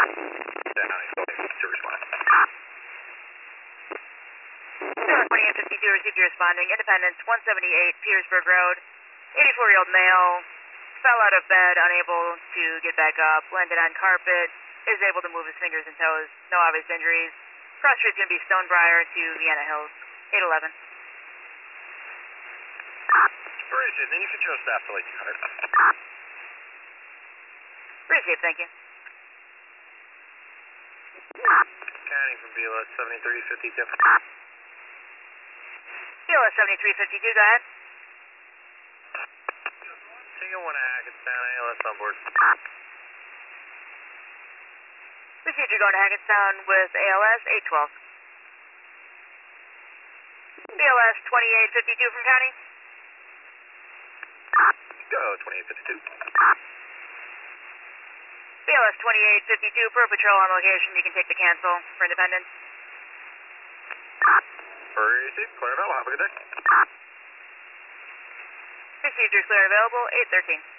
County, to respond. 2852 received you responding. Independence, 178 Petersburg Road. 84-year-old male, fell out of bed, unable to get back up, landed on carpet, is able to move his fingers and toes, no obvious injuries. Cross street's going to be Stonebriar to Vienna Hills, 811. Appreciate it. Then you can show staff to 1800. Appreciate it, thank you. County from BLS 7352. BLS 7352, go ahead. Single 1 Hackettstown, ALS on board. Received you going to Hackettstown with ALS 812. BLS 2852 from County. Go 2852. BLS 2852 per patrol on location. You can take the cancel for Independence. Received, clear available. Have a good day. Received your clear available 813.